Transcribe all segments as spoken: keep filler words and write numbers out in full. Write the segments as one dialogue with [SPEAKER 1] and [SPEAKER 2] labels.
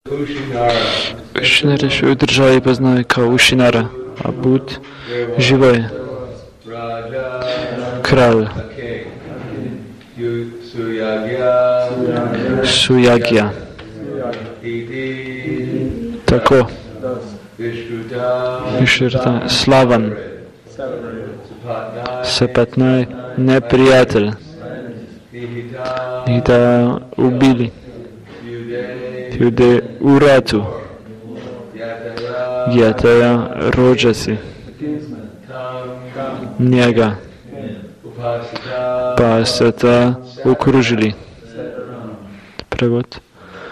[SPEAKER 1] Ušinare še v državi poznajo kao Ušinara, a Bud živo je. Kralj. Suyagya. Tako. Višrta. Slavan. Sapatnaj. Neprijatelj. Ih da ubili. Ljude u ratu. Jataja rođaci. Njega. Pa se ta okružili. Prevod.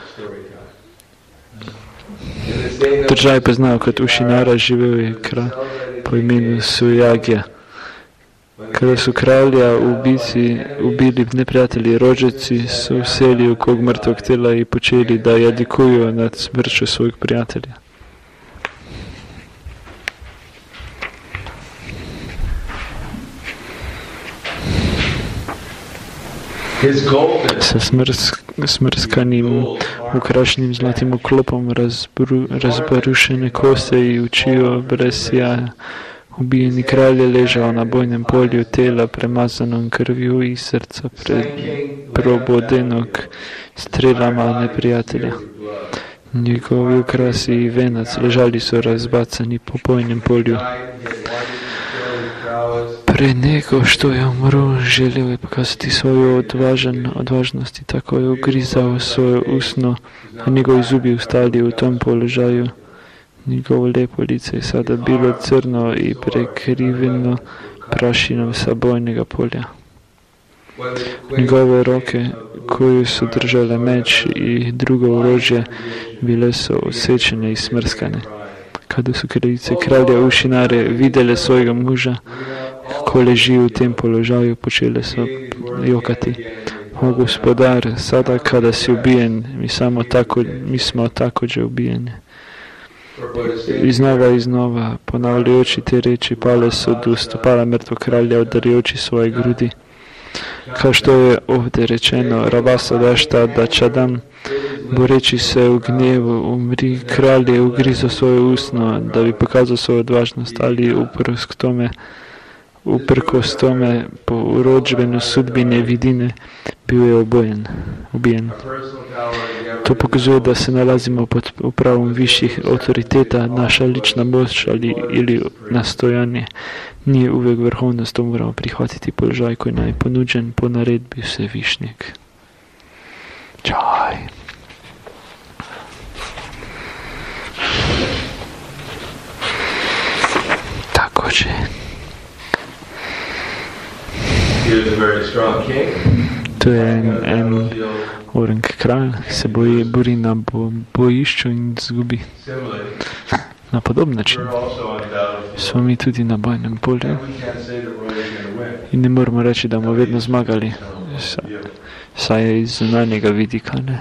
[SPEAKER 1] Držaj poznao kod Ušinara živeo je kralj po imenu Suyagya. Kada su kralja ubici, ubili neprijatelji rođaci, su seli u kog mrtvog tela i počeli da jadikuju nad smrću svojeg prijatelja. Sa smrsk, smrskanim, ukrašenim zlatim uklopom razbru, razbarušene koste i učio brez sjaja. Ubijeni kralj je ležao na bojnem polju, tela premazanom krvju i srca probodenog strelama neprijatelja. Njegovi ukrasi i venac ležali su razbacani po bojnem polju. Pre nego što je umro, želio je pokazati svoju odvažan, odvažnost i tako je ugrizao svoje usno, a njegovi zubi ustali u tom položaju. Njegovo lijepo lice je sada bilo crno i prekriveno prašinom sa bojnega polja. Njegove ruke, koje su držale meč i drugo oružje, bile su osečene i smrskane. Kada su kraljice kralja Ušinare vidjele svojega muža, ko leži u tem položaju, počele su jokati. O gospodar, sada kada si ubijen, mi, samo tako, mi smo također ubijeni. Iznova i iznova, ponavljajući te reči, pale su do stopala mrtvog kralja, udarajući svoje grudi. Kao što je ovdje rečeno, Rabasa dašta da čadam, boreći se u gnjevu, umri, kralj je ugrizao svoje usno da bi pokazao svoju odvažnost, ali uprkos tome, uprkos tome, po urodžbenu sudbine vidine, bio je obojen, ubijen. To pokazuje da se nalazimo pod upravom viših autoriteta, naša lična moć ali, ili nastojanje. Nije uvijek vrhovnost, to moramo prihvatiti položaj koji nam je ponuđen po naredbi Svevišnjeg. Čaj. Također. To je en, en orang kralj, se boji, bori na bo, bojišču in zgubi. Na podoben način smo mi tudi na bojnem polju in ne moramo reči, da bomo vedno zmagali, saj je iz zunanjega vidika. Ne?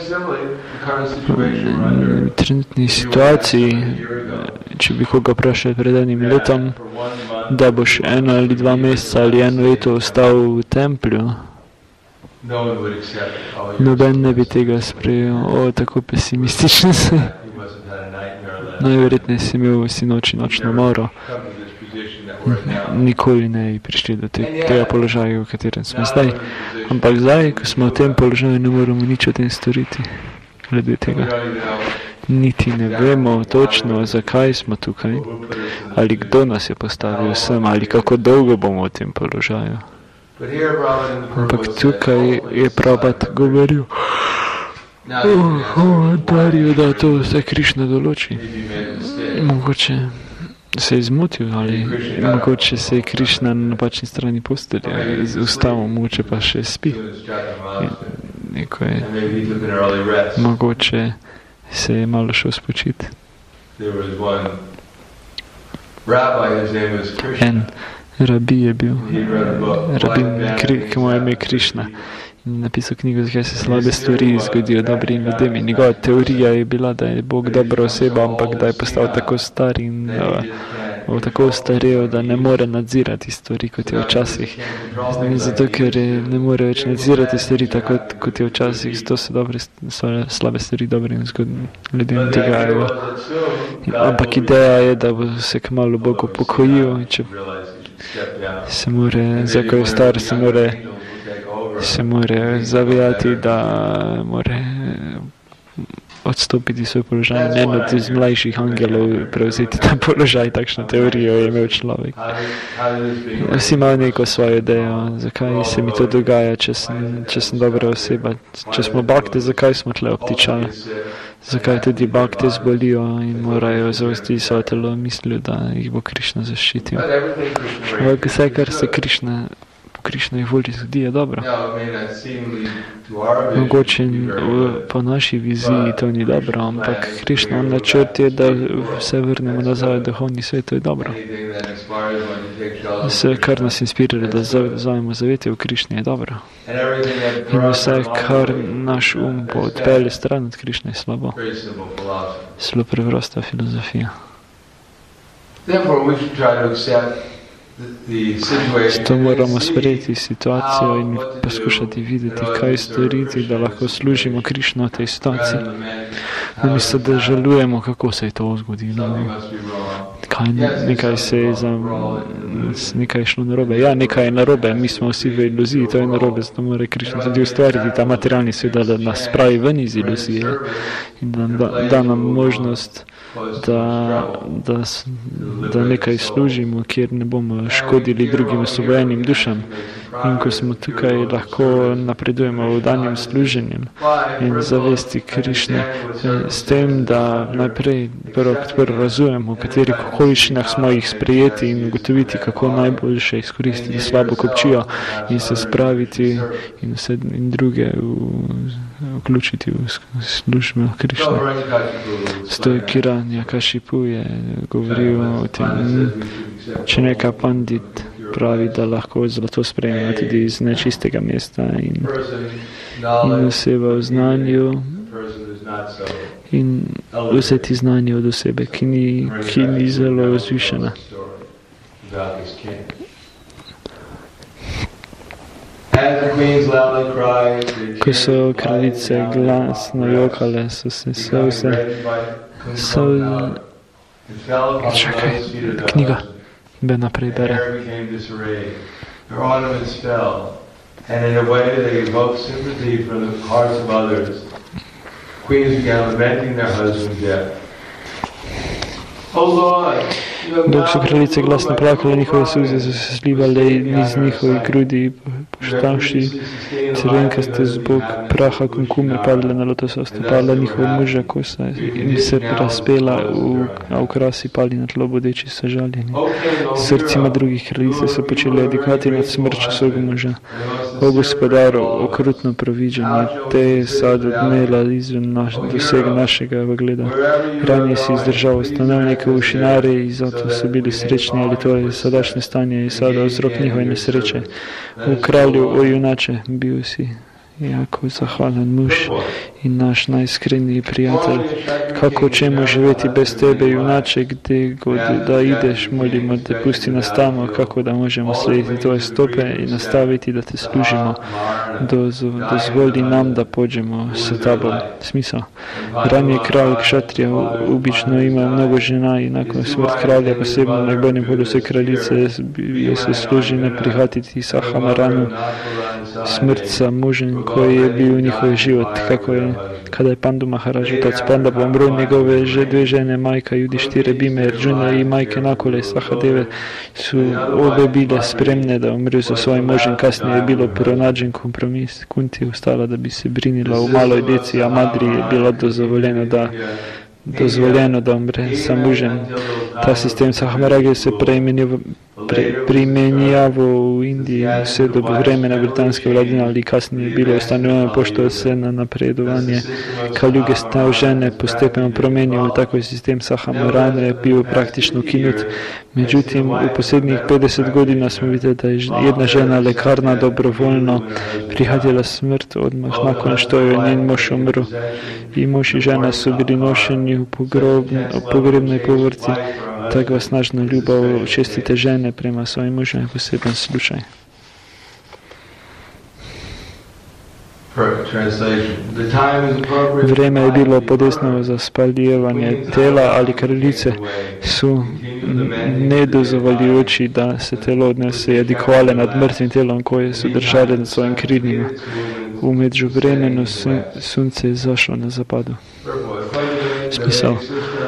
[SPEAKER 1] V trenutni situaciji, če bi koga vprašali pred enim letom, da boš eno ali dva meseca ali eno leto ostal v templju, noben ne bi tega sprejel. O, tako pesimistično se. Najverjetneje si imel sinoči nočno moro. Nikoli ne bi prišli do te, tega položaja, v katerem smo zdaj. Ampak zdaj, ko smo v tem položaju, ne moramo nič o tem storiti. Glede tega. Niti ne vemo točno, zakaj smo tukaj, ali kdo nas je postavil sem, ali kako dolgo bomo v tem položaju. Ampak tukaj je Prabhupada govoril, oh, oh, Darijo, da to vse Krišna določi. Mogoče se je izmotil, ali mogoče se je Krišna na napačni strani postelja z ustavom, mogoče pa še spi. Neko je, mogoče se je malo šel spočiti. En rabi je bil, rabin, ki mu je ime Krišna, in napisal knjigo, zakaj se slabe stvari zgodijo dobrim ljudem. In njegova teorija je bila, da je Bog dobra oseba, ampak da je postal tako star in uh, tako starel, da ne more nadzirati stvari, kot je včasih. Zato, ker ne more več nadzirati stvari, tako kot je včasih, zato se dobre, slabe stvari dobrim ljudem dogajajo. Ampak ideja je, da bo se kmalu Bog upokojil, če se more, za ko je star, se more, se more zavijati, da more odstopiti svoj položaj, ne od iz mlajših angelov prevzeti ta položaj, takšno teorijo je imel človek. Vsi imajo neko svojo idejo, zakaj se mi to dogaja, če sem, če sem dobra oseba. Če smo bakte, zakaj smo tle obtičali? Zakaj tudi bakte zbolijo in morajo zavesti svoje telo, mislijo, da jih bo Krišna zaščitil. Ampak vse, kar se Krišna Krišnej volji zgodi, je dobro. Mogoče po naši viziji to ni dobro, ampak Krišna načrt je, da vse vrnemo nazaj v duhovni svet, to je dobro. Vse, kar nas inspirira, da vzamemo zavetje v Krišni, je dobro. In vse, kar naš um odpelje stran od Krišne, je slabo. Zelo preprosta filozofija. Zato moramo sprejeti situacijo in poskušati videti, kaj storiti, da lahko služimo Krišno v tej situaciji. Namesto da žalujemo, kako se je to zgodilo. Kaj, nekaj se je za, nekaj je šlo narobe. Ja, nekaj je narobe, mi smo vsi v iluziji, to je narobe, zato mora Krišna tudi ustvariti ta materialni svet, da nas spravi ven iz iluzije in da, da, da nam možnost, da, da, da nekaj služimo, kjer ne bomo škodili drugim osvobojenim dušam. In ko smo tukaj, lahko napredujemo v danjem služenjem in zavesti Krišne s tem, da najprej prvo, prvo razumemo, v katerih okoliščinah smo jih sprejeti in ugotoviti, kako najboljše izkoristiti slabo kopčijo in se spraviti in vse in druge v, vključiti v službo Krišne. Stoj Kiranja Kashipu je govoril o tem, če neka pandit pravi, da lahko zlato sprejme tudi iz nečistega mesta in, in oseba v znanju in vzeti znanje od osebe, ki ni, ki ni zelo vzvišena. Ko so kraljice glasno jokale, so se so vse so... Čakaj, knjiga. Ben naprej bere. Dok so kraljice glasno plakale, njihove suze so se slivale iz njihovih grudi, poštavši crvenkaste zbog praha kunkume padle na lotosa stopala njihova muža kosa in se razpela v okrasi pali na tlo bodeči so žaljeni. Srcima drugih kraljice so počeli odikati nad smrču svojega muža. O gospodaru, okrutno proviđenje, te je sad odmela izven naš, dosega našega vogleda. Ranije si izdržal stanovnike v šinari in zato so bili srečni, ali to je sadašnje stanje in sada vzrok njihove nesreče. V kralju, o junače, bil si jako zahvalen muž in naš najiskreniji prijatelj. Kako ćemo živjeti bez tebe, junače, gdje god da ideš, molimo te pusti nas tamo, kako da možemo slijediti tvoje stope i nastaviti da te služimo. Doz, dozvoli nam da pođemo sa tobom. Smisao. Ranije kralj Kšatrija obično ima mnogo žena i nakon smrt kralja, posebno na gornjem polu sve kraljice, je se služi ne prihvatiti Sahamaranu, smrt sa mužem koji je bio njihov život, kako je kada je Pandu Maharaj otac Pandava umro, njegove že dve žene, majka Judištire, Bime, Arjuna i majke Nakule Sahadeve su obe bile spremne da umru za svojim možem. Kasnije je bilo pronađen kompromis. Kunti je ustala da bi se brinila u maloj djeci, a Madri je bilo dozvoljeno da dozvoljeno da umre sa mužem. Ta sistem Sahamarage se preimenio Pre, primjenjavao u Indiji sve do vremena britanske vladine, ali kasnije je bilo ustanovljeno pošto se na napredovanje Kaljuge stav žene postepeno promijenio. Tako je sistem Sahamarane bio praktično ukinut. Međutim, u posljednjih pedeset godina smo vidjeli da je jedna žena lekarna dobrovoljno prihvatila smrt odmah nakon što je njen muž umro. I muž i žena su bili nošeni u pogrebnoj povorci takva snažna ljubav čestite žene prema svojim mužem je poseben slučaj. Vreme je bilo podesno za spaljevanje tela ali kraljice su nedozvoljujoči da se telo odnese jedikovale nad mrtvim telom koje su držali nad svojim krilima. U međuvremenu sunce je zašlo na zapadu. Smisao.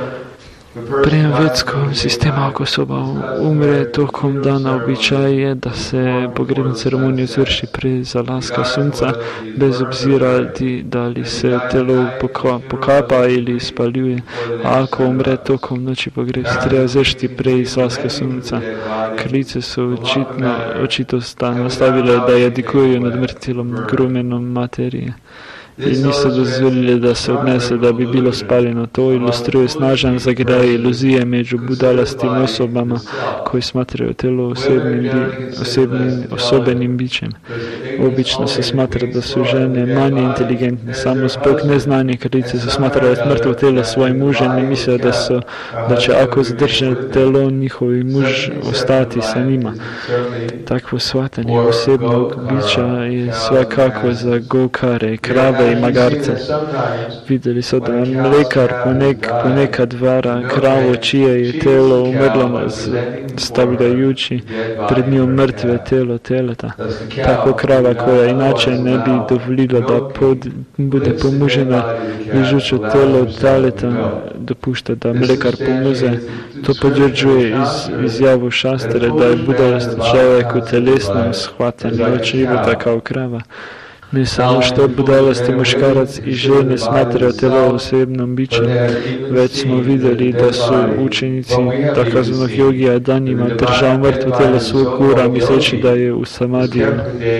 [SPEAKER 1] Prema vedskom sistemu ako osoba umre tokom dana, običaj je da se pogrebna ceremonija izvrši prije zalaska sunca, bez obzira da li se telo pokapa ili spaljuje. A ako umre tokom noći, pogreb se treba izvršiti prije zalaska sunca. Kraljice su očitno, očito nastavile da jedikuju nad mrtvilom grumenom materije i nisu dozvolili da se odnese da bi bilo spaljeno. To ilustruje snažan zagraj iluzije među budalastim osobama koji smatraju telo osebnim, osebnim, osobenim bićem. Obično se smatra da su žene manje inteligentne. Samo zbog neznanja kraljice su smatrale mrtvo telo svojim mužem i misle da, su, da će ako zadrže telo njihovi muž ostati sa njima. Takvo shvatanje osebnog bića je svakako za gokare, krave i magarce. Vidjeli su da mlekar ponek, ponekad vara kravu čije je telo umrlo stavljajući pred njom mrtve telo teleta. Tako krava koja inače ne bi dovolila da pod, bude pomužena ližuće telo teleta dopušta da mlekar pomuze. To potvrđuje iz, izjavu šastre da je budalost čovjek u telesnom shvatanju od života kao krava. Ne samo što budalosti muškarac i žene smatraju telo osebnom bićem, već smo vidjeli da su učenici takazvanog jogija danima držao mrtvo telo svog gura misleći da je u samadiju.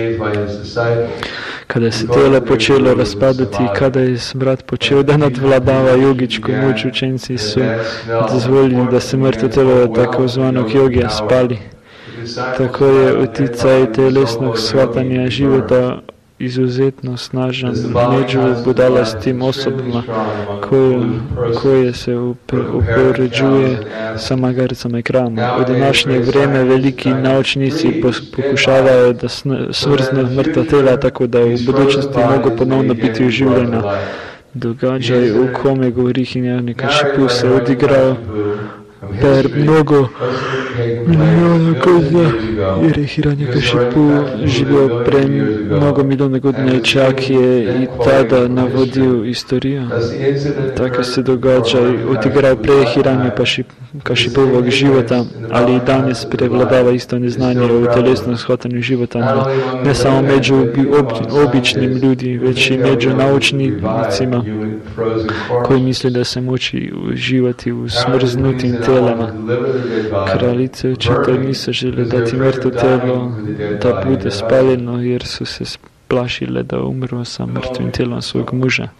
[SPEAKER 1] Kada se telo počelo raspadati i kada je smrad počeo da nadvladava jogičku moć, učenici su dozvoljeni da se mrtvo telo takozvanog jogija spali. Tako je uticaj telesnog shvatanja života izuzetno snažan među budalastim osobama koje, koje se upoređuje sa magaricama i kravama. U današnje vrijeme veliki naučnici pokušavaju da smrznu mrtva tela tako da u budućnosti mogu ponovno biti oživljena. Događaj u kome govori Hiranyakashipu se odigrao per mnogo milijona godina, jer je Hiranyakashipu živio pre mnogo milijona godina i čak je i tada navodio istoriju. Tako se događaj odigrao pre Hiranyakashipovog života, ali i danas prevladava isto neznanje o telesnom shvatanju života, ne samo među običnim ljudi, već i među naučnicima koji misle da se moći uživati u smrznutim telima. Kraljice očito nisu žele dati mrtvo telo da bude spaljeno jer su se plašile da umru sa mrtvim telom svog muža.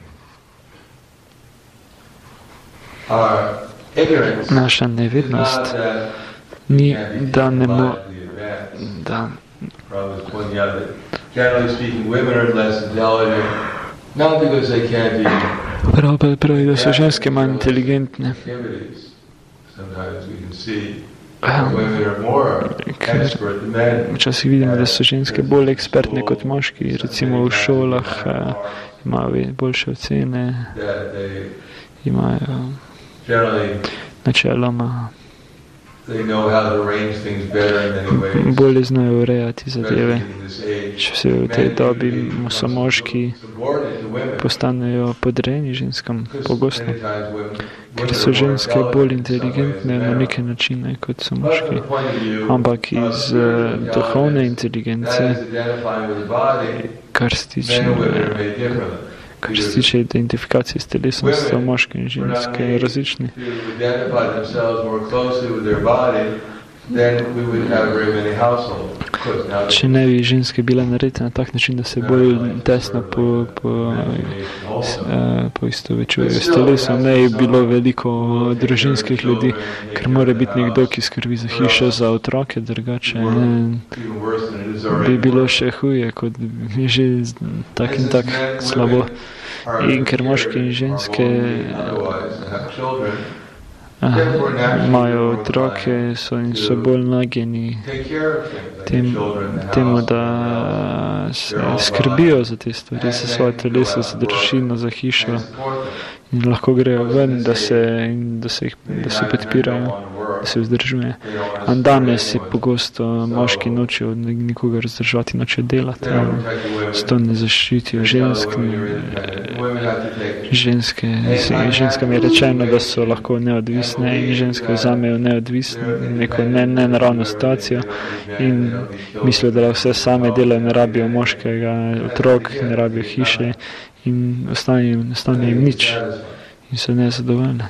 [SPEAKER 1] Naša nevidnost ni da ne mo... da... Pravo pravi da su ženske manje inteligentne. Včasih vidimo da su ženske bolj ekspertne kot moški, recimo v šolah imajo boljše ocene, imajo načeloma bolje znajo urejati zadeve. Če se v tej dobi so moški postanejo podrejeni ženskam pogosto, ker so ženske bolj inteligentne na neke načine kot so moški. Ampak iz uh, duhovne inteligence, kar se tiče Kar se tiče identifikacije s telesom, so moške in ženske različni. Če ne bi ženske bile narejene na tak način, da se bolj tesno po, po, poistovečujejo s telesom, ne bi bilo veliko družinskih ljudi, ker mora biti nekdo, ki skrbi za hišo, za otroke, drugače bi bilo še huje, kot je že tak in tak slabo. In ker moški in ženske imajo otroke so in so bolj nageni tem, temu, da skrbijo za te stvari, za svoje teleso, za družino, za hišo in lahko grejo ven, da se, da se, jih, da se podpirajo, da se vzdržuje. A danes je pogosto moški nočejo nikogar vzdržati, nočejo delati, zato ne zaščitijo žensk. Ženske, ženskam je rečeno, da so lahko neodvisne in ženske vzamejo neodvisno, neko ne, nenaravno situacijo in mislijo, da vse same delajo, ne rabijo moškega, otrok, ne rabijo hiše in ostane, ostane jim nič in so nezadovoljne.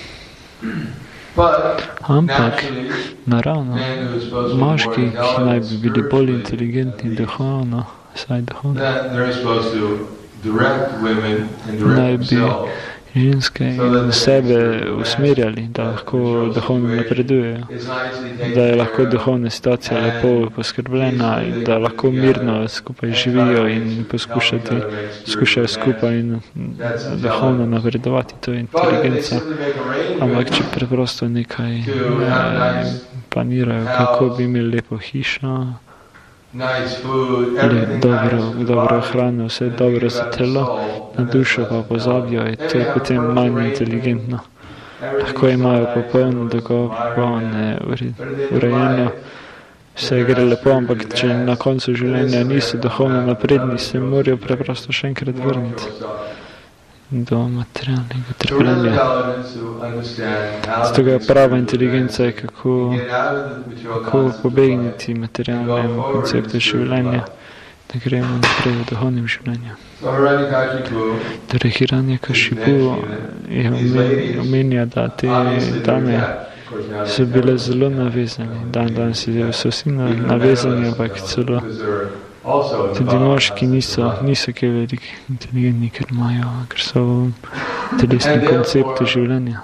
[SPEAKER 1] Ampak, naravno, moški, ki naj bi bili bolj inteligentni duhovno, saj duhovno, naj bi ženske in sebe usmerjali, da lahko duhovno napredujejo, da je lahko duhovna situacija lepo poskrbljena in da lahko mirno skupaj živijo in poskušati, skušajo skupaj in duhovno napredovati, to je inteligenca. Ampak če preprosto nekaj eh, planirajo, kako bi imeli lepo hišo, dobro, dobro hrano, vse dobro za telo, na dušo pa pozabijo, je to potem manj inteligentno. Lahko imajo popolno dogovor, popolne urejeno, vse gre lepo, ampak če na koncu življenja niso duhovno napredni, se morajo preprosto še enkrat vrniti do materialnega trpljenja. Zato je prava inteligenca je, kako, kako pobegniti materialnemu konceptu življenja, da gremo naprej v duhovnem življenju. Torej, Hiranyakashipu je omenja, da te dame so bile zelo navezane. Dan danes so vsi navezani, ampak celo tudi moški niso, niso kaj veliki inteligentni, ker imajo, ker so v telesnem konceptu življenja.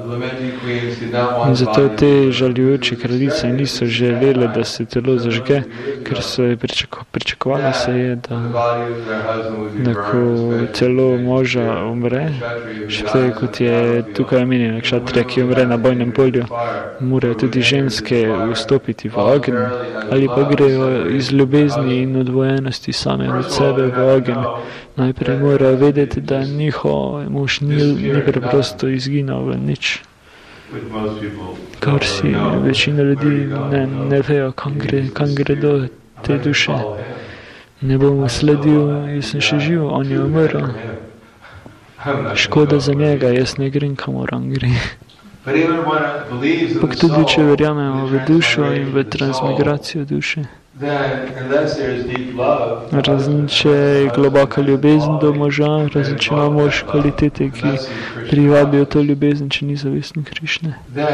[SPEAKER 1] In zato te žaljujoče kraljice niso želele, da se telo zažge, ker so je pričako, pričakovali se je, da, da ko telo moža umre, še te, kot je tukaj omenjeno, kšatrija, ki umre na bojnem polju, morajo tudi ženske vstopiti v ogenj, ali pa grejo iz ljubezni in odvojenosti same od sebe v ogenj. Najprej morajo vedeti, da njihov mož ni, ni preprosto izginal v nič. Kar si večina ljudi ne, ne vejo, kam, gre, kam gredo te duše. Ne bom sledil, jaz sem še živ, on je umrl. Škoda za njega, jaz ne grem, kamor on gre. Ampak tudi, če verjamemo v dušo in v transmigracijo duše, razen če je globoka ljubezen do moža, razen če ima mož kvalitete, ki privabijo to ljubezen, če ni zavestno Krišne.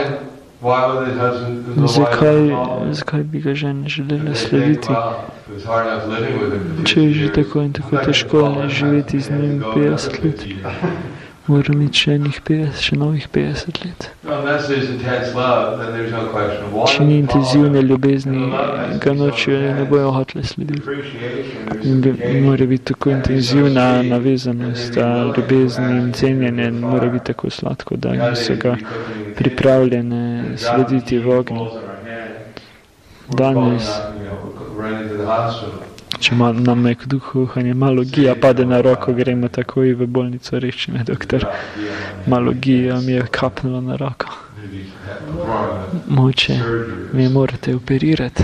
[SPEAKER 1] Zakaj, zakaj bi ga žena želela slediti, če je že tako in tako težko živeti z njim petdeset let? Mora imeti še enih petdeset, še novih petdeset let. Če ni intenzivne ljubezni, ga nočijo, ne bojo hoteli slediti. Mora biti tako intenzivna navezanost, ljubezni in cenjenje, mora biti tako sladko, da niso ga pripravljene slediti v ognju. Danes, če nam nek duhovanje, malo gija pade na roko, gremo takoj v bolnico, reči me doktor, malo gija mi je kapnilo na roko. Moče, mi morate operirati.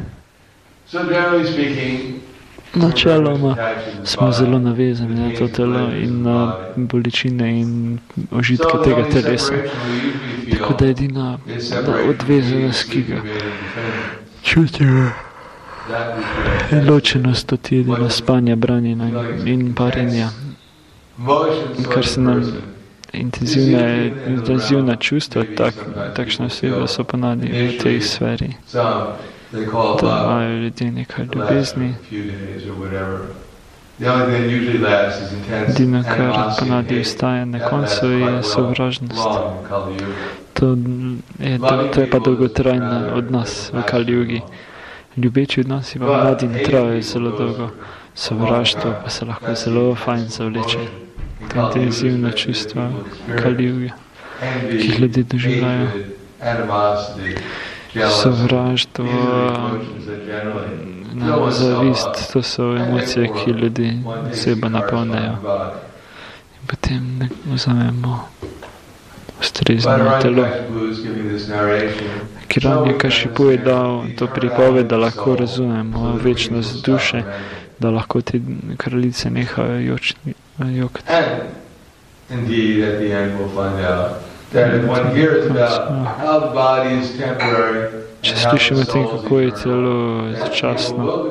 [SPEAKER 1] Načeloma smo zelo navezani na to telo in na bolečine in užitke tega telesa. Tako da edina odvezanost, ki ga čutimo, ločenost od jedina, spanja, branjena in parjenja, kar se nam intenzivna, intenzivna čustva, tak, takšna oseba so ponadi v tej sferi, da imajo ljudje nekaj ljubezni. Edino, kar ponadi ostaje na koncu, je sovražnost. To je, to je pa dolgotrajna odnos v Kali-jugi. Ljubeči odnosi pa mladi ne trajajo zelo dolgo, sovraštvo pa se lahko zelo fajn zavleče. To intenzivno čustvo Kali-juge. ki jih ljudje doživljajo. Sovraštvo, zavist, to so emocije, ki ljudi oseba napolnejo. In potem ne vzamemo ustrezno telo. Kiranja Kašipu je dal to pripoved, da lahko razumemo večnost duše, da lahko te kraljice nehajo jokati. Če slišimo tem, kako je telo začasno,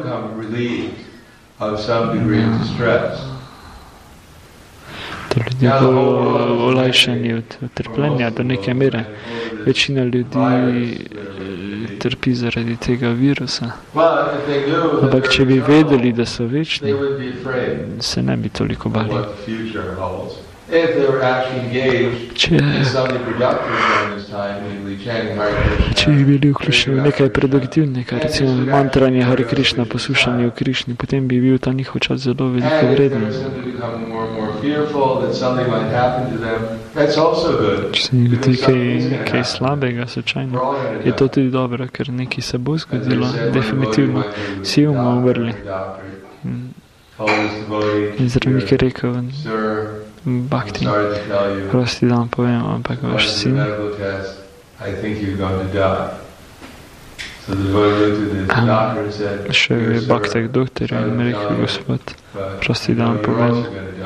[SPEAKER 1] to ljudje bodo olajšani od trpljenja do neke mere. Večina ljudi trpi zaradi tega virusa. Ampak če bi vedeli, da so večni, se ne bi toliko bali. Če, če bi bili vključeni v nekaj produktivnega, recimo mantranje Hare Krishna, poslušanje o Krišni, potem bi bil ta njihov čas zelo veliko vreden. Če se jim godi kaj, kaj slabega, slučajno, je to tudi dobro, ker nekaj se bo zgodilo, definitivno. Vsi bomo umrli. In zdravnik je rekel, Bhakti, prosti da vam povem, ampak vaš sin šel je Bhakti k doktorju in mi rekel, gospod, prosti da vam povem,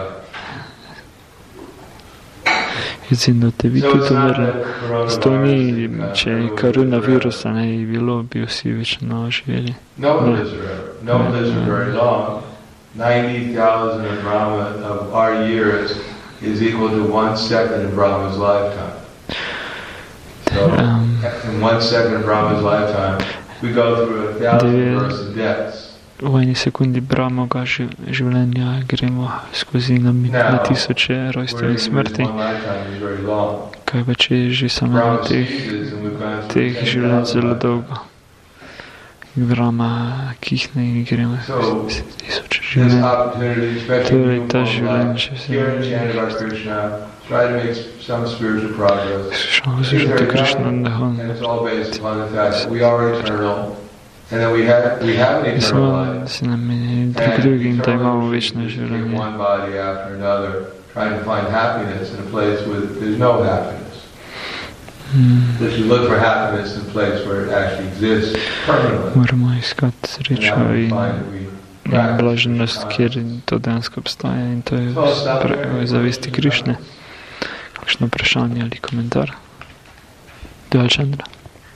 [SPEAKER 1] izim, da te vi tudi umrli. Zato ni, če je karuna virusa ne je bilo, bi vsi večno živeli.
[SPEAKER 2] ninety thousand of Brahma of our years is equal to one second of Brahma's lifetime. So, um, in one second of Brahma's lifetime, we go through a thousand births and deaths.
[SPEAKER 1] V eni sekundi Brahmovega življenja gremo skozi na, na tisoče rojstev in smrti. Kaj pa če je že samo teh, teh življenj zelo dolgo? Brahma kihne in gremo skozi tisoče življenj. Torej ta življenj, če se slušamo poslušati Krišno Nahon. In samo se namenili drug drugim, da imamo večno življenje. Moramo iskati srečo in blaženost, kjer to dejansko obstaja, in to je v zavesti Krišne. Kakšno vprašanje ali komentar? Dojal Chandra.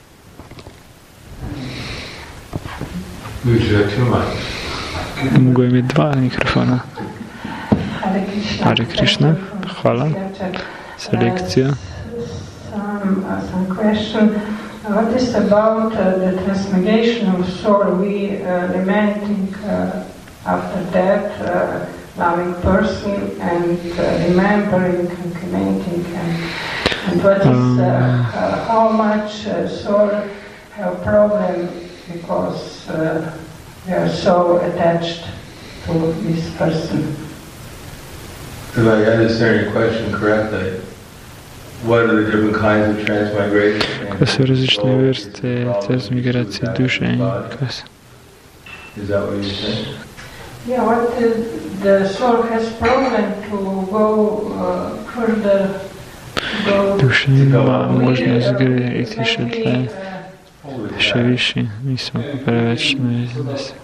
[SPEAKER 1] Mogo imeti dva mikrofona. Hare Krishna, hvala za lekcijo.
[SPEAKER 3] Some, uh, some question. What is about uh, the transmigration of soul? We uh, lamenting uh, after death, uh, loving person, and uh, remembering and commenting, and, and what is uh, uh, how much uh, soul have problem because uh, we are so attached to this person.
[SPEAKER 2] If I understand your question correctly, what are the different kinds of transmigration?
[SPEAKER 1] Kaj so različne vrste transmigracije duše in kaj so?
[SPEAKER 2] Is that what you say?
[SPEAKER 3] Yeah, what the, the soul has problem to go uh, further. Go
[SPEAKER 1] Duša ima možnost gre iti še tle, še više, nismo pa preveč navezani se.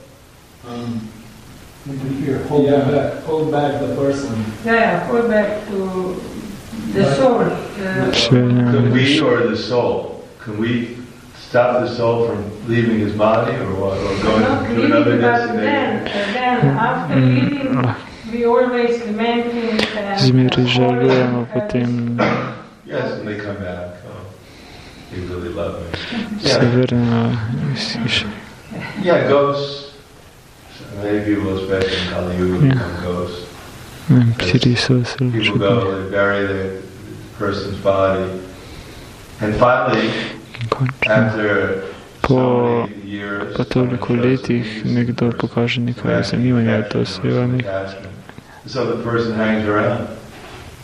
[SPEAKER 4] Hold back, hold back the person.
[SPEAKER 3] Yeah, yeah, hold back to the soul. Uh,
[SPEAKER 2] Can we or the soul? Can we stop the soul from leaving his body or what? Or going to another destination?
[SPEAKER 3] Then, then after leaving, we always lamenting and
[SPEAKER 1] Zmeri žalujemo potem.
[SPEAKER 2] Yes, and they come back. Oh, they really love me.
[SPEAKER 1] Se vrnemo iz hiše.
[SPEAKER 2] Yeah, ghosts. Many people, especially in Kali Yuga, become ghosts.
[SPEAKER 1] Psiri so se
[SPEAKER 2] People go, they bury the person's body. And finally, after
[SPEAKER 1] po, po toliko letih nekdo pokaže nekaj zanimanja, to se je vam.
[SPEAKER 2] so the person hangs around.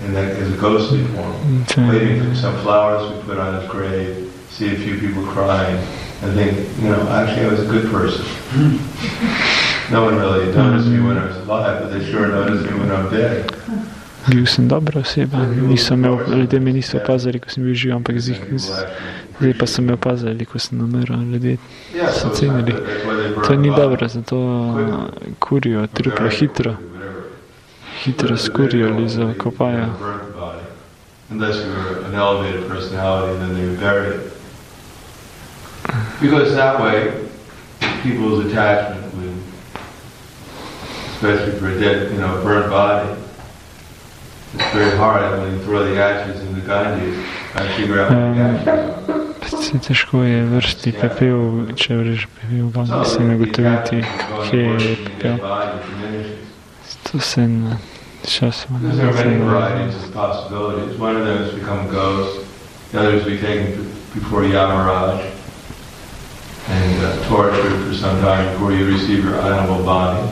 [SPEAKER 2] and that is a ghostly form. Waiting for some flowers we put on his grave, see a few people crying, and think, you know, actually I was a good person. No one really noticed me when I was alive, but they sure noticed me when I'm dead.
[SPEAKER 1] Bil sem dobra oseba, nisem imel, ljudje me niso opazili, ko sem bil živ, ampak zdaj pa so me opazili, ko sem umrl, ljudje so cenili. To ni dobro, zato kurijo truplo hitro, hitro skurijo ali zakopajo.
[SPEAKER 2] Unless you were an elevated personality, then they would bury it. Because that way, people's attachment would, especially for a dead, you know, burnt body, it's very hard when you throw the ashes in the Ganges and figure out what the ashes are.
[SPEAKER 1] Težko je vršiti pepel, če vreš pepel v Ganges in ugotoviti, kje je pepel. To se na časoma ne
[SPEAKER 2] There are many varieties of possibilities. One of them is become a ghost. The other is to be taken before Yamaraj and uh, tortured for some time before you receive your animal body.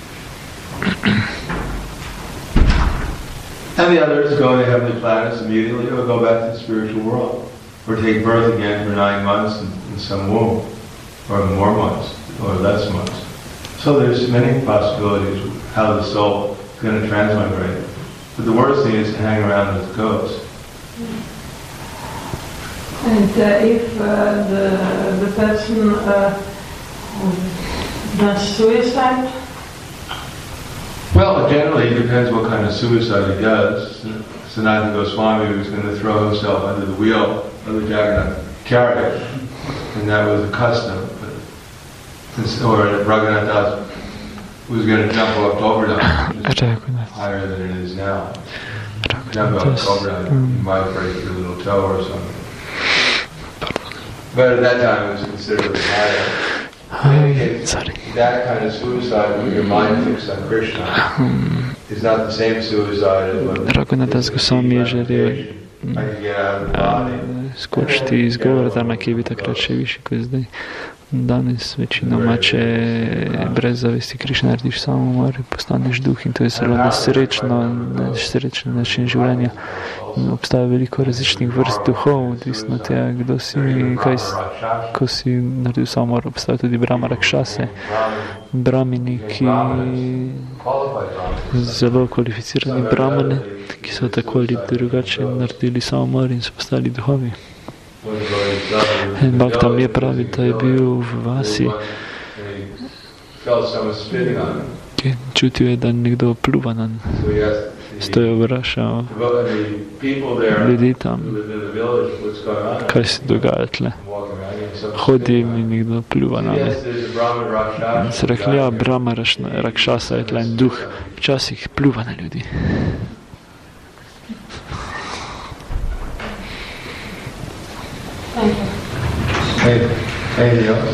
[SPEAKER 2] And the other is go to heavenly planets immediately or go back to the spiritual world. Or take birth again for nine months in, in some womb. Or more months. Or less months. So there's many possibilities how the soul is going to transmigrate. But the worst thing is to hang around with ghosts.
[SPEAKER 3] And uh, if uh, the, the person uh, does suicide?
[SPEAKER 2] Well, generally it depends what kind of suicide he does. Sanatana Goswami was going to throw himself under the wheel of the Jagannath chariot, and that was a custom. But, or Raghunath Das was going to jump off Govardhan, which is higher than it is now. Jump off Govardhan, you might break your little toe or something. But at that time it was considerably higher. In
[SPEAKER 1] Sorry.
[SPEAKER 2] That kind of suicide with your mind fixed on Krishna is not the same suicide as when
[SPEAKER 1] Raghunath Das Goswami je želel skočiti iz Govardhana, ki je bil takrat še višji kot zdaj. Danes večinoma, če brez zavesti Krišna narediš samomor, postaneš duh in to je zelo nesrečno, nesrečen način življenja. Obstaja veliko različnih vrst duhov, odvisno od tega, kdo si, kaj si, ko si naredil samomor. Obstaja tudi Brahma Rakšase, Brahmini, ki zelo kvalificirani Brahmane, ki so tako ali drugače naredili samomor in so postali duhovi. Bhaktam je pravi, da je bil v vasi, ki čutil je, da nekdo pluva na njega. Zato je vprašal ljudi tam, kaj se dogaja tle. Hodim in nekdo pluva na njega. In se rekli, ja, Brahma Rakšasa je tle in duh, včasih pluva na ljudi.
[SPEAKER 3] Thank you.
[SPEAKER 2] Hey, hey, else?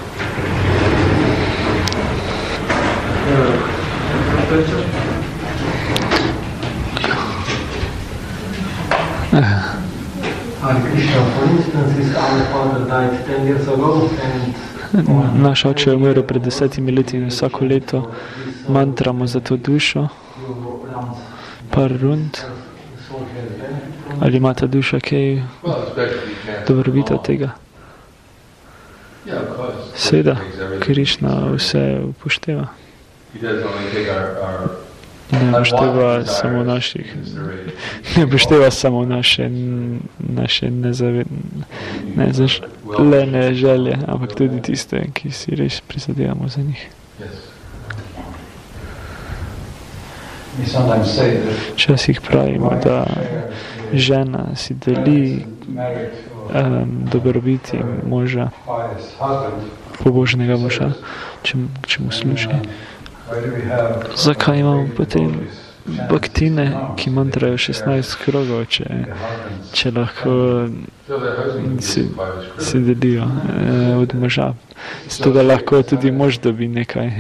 [SPEAKER 1] Naš oče je umrl pred desetimi leti in vsako leto mantramo za to dušo, par rund. Ali ima ta duša kaj dobrobita tega? Seveda, Krišna vse upošteva. Ne upošteva samo naših, ne upošteva samo naše, naše nezaželene želje, ampak tudi tiste, ki si res prizadevamo za njih. Včasih pravimo, da žena si deli um, dobrobiti moža, pobožnega moža, če, če mu služi. Zakaj imamo potem baktine, ki mantrajo šestnajst krogov, če, če lahko si, si delijo eh, od moža? Zato da lahko tudi mož dobi nekaj.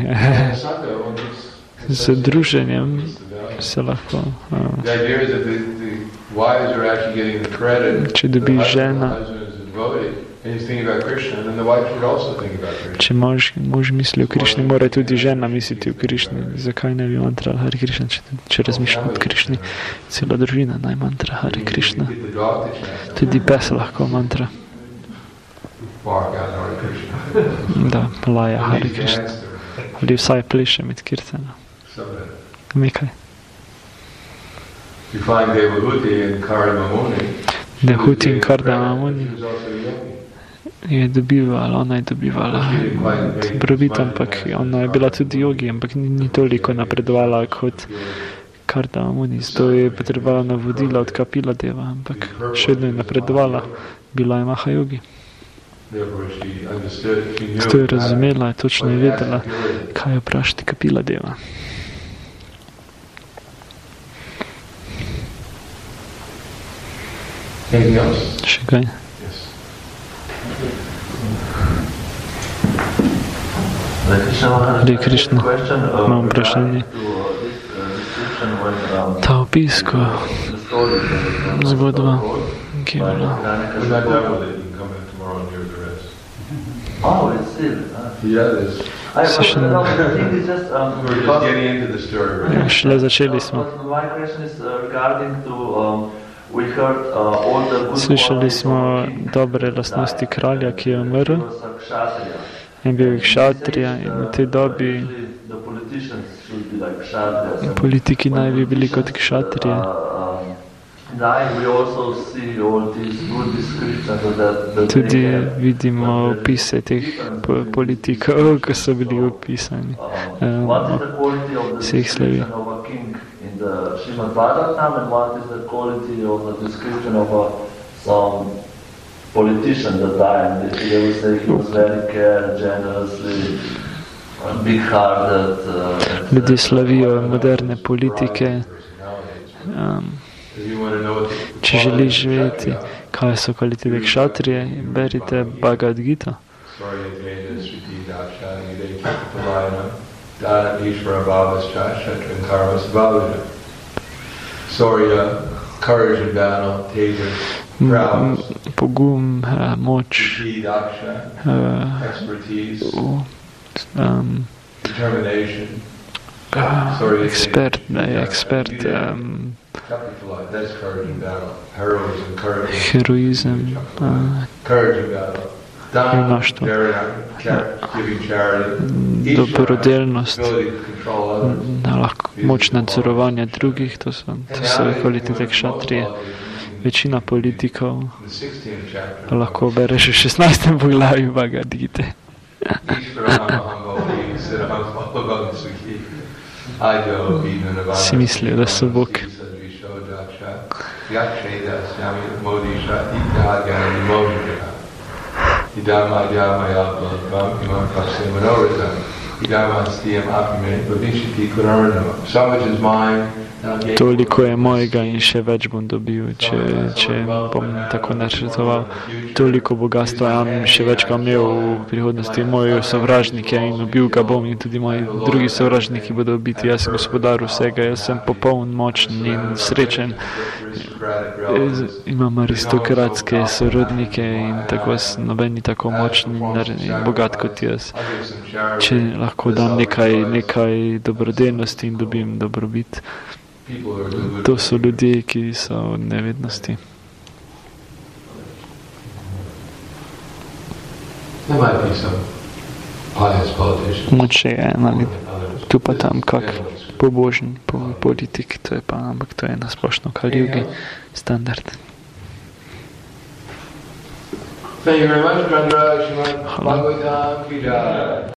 [SPEAKER 1] Z druženjem se lahko. Uh, če dobi žena, Če mož, mož misli o Krišni, mora tudi žena misliti o Krišni. Zakaj ne bi mantrala Hare Krišna, če, če razmišlja o Krišni? Cela družina naj mantra Hare Krišna. Tudi pes lahko mantra. Da, laja Hare Krišna. Ali vsaj pleše med kirtana. Nekaj. Dehuti in Kardamamuni je dobivala, ona je dobivala dobrobit, ampak ona je bila tudi jogi, ampak ni, ni toliko napredovala kot Kardamamuni. Zato je potrebovala navodila od Kapila Deva, ampak še vedno je napredovala, bila je Maha jogi. Zato je razumela, je točno je vedela, kaj je vprašati Kapila Deva. Še kaj? Hare Krišna, imam vprašanje. Ta opis, ko zgodba, ki je bila. Se še ne... Šele začeli smo. Slišali smo dobre lastnosti kralja, ki je umrl in bil je kšatrija, in v tej dobi politiki naj bi bili kot kšatrije. Tudi vidimo opise teh politikov, ko so bili opisani vseh slavi.
[SPEAKER 5] The Srimad Bhagavatam, and what is the quality of the description of a, some politician that died. And they will say he was very cared, generously, big-hearted. Uh,
[SPEAKER 1] Ljudje slavijo moderne politike. Um, če želiš vedeti, kaj so kvalitete kšatrije, berite Bhagavad Gita.
[SPEAKER 2] Dana Ishvara Bhavascha Shatran Karmas Bhavascha. Sorya, courage and battle, tejas, prowess,
[SPEAKER 1] pogum, moč,
[SPEAKER 2] expertise,
[SPEAKER 1] um,
[SPEAKER 2] determination,
[SPEAKER 1] uh, ekspert, ne, ekspert, um,
[SPEAKER 2] that's courage and battle, heroism, courage,
[SPEAKER 1] heroizem, uh,
[SPEAKER 2] courage and battle.
[SPEAKER 1] Junaštvo, dobrodelnost, moč nadzorovanja drugih, to so, to so kvalitete kšatrije. Večina politikov lahko bereš v šestnajstem poglavju Bhagavad Gite. Si mislijo, da so Bog.
[SPEAKER 2] Idam adyamaya bhagvam imam passe manoratam idam astiyam apime bhavishiti kunaranam. So much is mine.
[SPEAKER 1] Toliko je mojega in še več bom dobil, če, če bom tako načrtoval. Toliko bogatstva imam, še več ga imel v prihodnosti moji sovražniki in ubil ga bom in tudi moji drugi sovražniki bodo ubiti. Jaz sem gospodar vsega, jaz sem popoln, močen in srečen. Imam aristokratske sorodnike in tako noben ni tako močen in bogat kot jaz. Če lahko dam nekaj, nekaj dobrodelnosti in dobim dobrobit. To so ljudje, ki so v nevednosti. Moče je en ali tu pa tam kak pobožen politik, to je pa, ampak to je nasplošno Kali-jugi standard.
[SPEAKER 2] Thank you very much, Chandra.